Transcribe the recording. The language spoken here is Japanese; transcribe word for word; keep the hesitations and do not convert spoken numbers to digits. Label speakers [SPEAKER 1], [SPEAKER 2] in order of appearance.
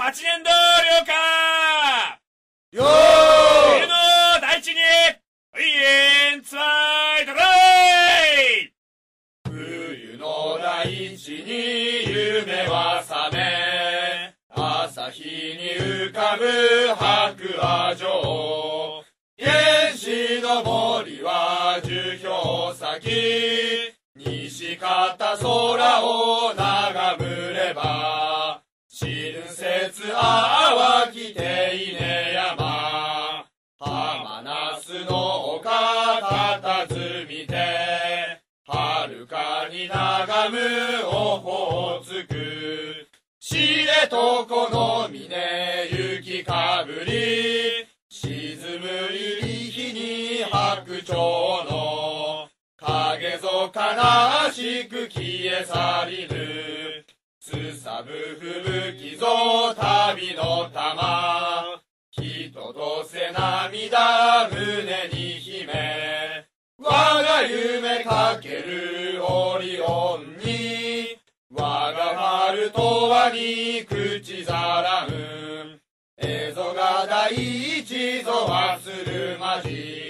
[SPEAKER 1] 八年度了か。
[SPEAKER 2] よ
[SPEAKER 1] 冬
[SPEAKER 2] ー
[SPEAKER 1] の大地にイエンツワイドライ。
[SPEAKER 2] 冬の大地に夢は覚め、朝日に浮かぶ白亜城。原始の森は樹氷咲き、西方空を眺むれば、新雪淡き手稲山、浜那須の丘たたずみて、遥かに眺むオホーツク。知床の峰雪かぶり、沈む入り日に白鳥の影ぞ悲しく消え去りぬ。すさぶ吹雪ぞ旅の玉、人とせ涙胸に秘め、我が夢かけるオリオンに、我が春とはに口ざらむ。蝦夷が大地ぞ忘るまじ、